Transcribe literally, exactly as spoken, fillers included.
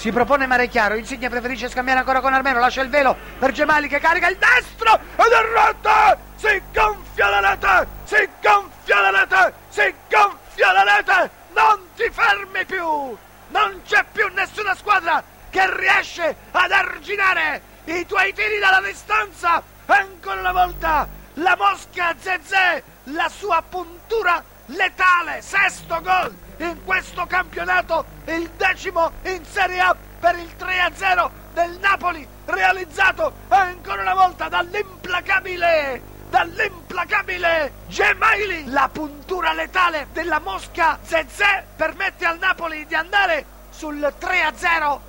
Si propone mare chiaro, Insigne preferisce scambiare ancora con Armeno, lascia il velo per Gemalli che carica il destro ed è rete! Si gonfia la rete! Si gonfia la rete! Si gonfia la rete! Non ti fermi più! Non c'è più nessuna squadra che riesce ad arginare i tuoi tiri dalla distanza! Ancora una volta la Mosca Zezé, la sua puntura letale, sesto gol in questo campionato, il decimo in Serie A per il tre a zero del Napoli, realizzato ancora una volta dall'implacabile dall'implacabile Gemalli. La puntura letale della Mosca Zezé permette al Napoli di andare sul tre a zero